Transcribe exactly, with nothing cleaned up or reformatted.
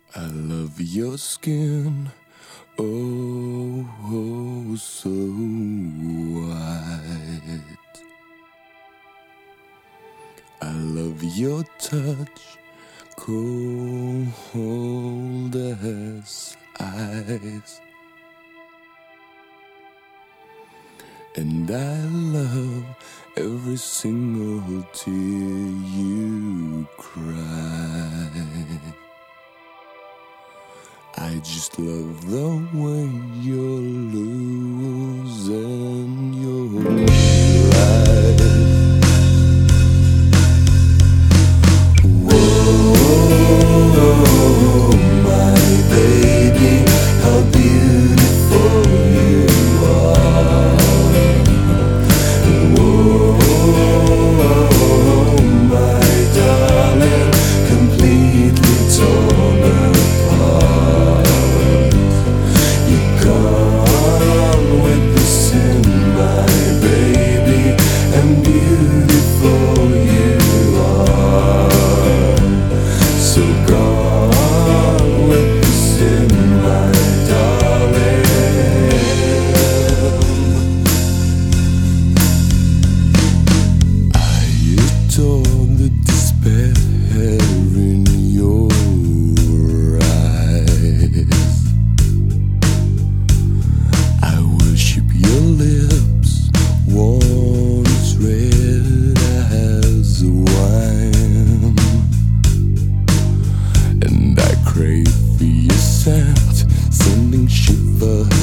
I love your skin, oh, oh so white. I love your touch, cold as ice. And I love every single tear you cry. I just love the way you're losing your life. Whoa, my baby, how beautiful you are. Whoa, my darling, completely torn apart. Gone with the sin, my baby, and beautiful you are. So gone with the sin, my darling. I adore the despair in your eyes. Your lips, once red as wine, and I crave for your scent, sending shivers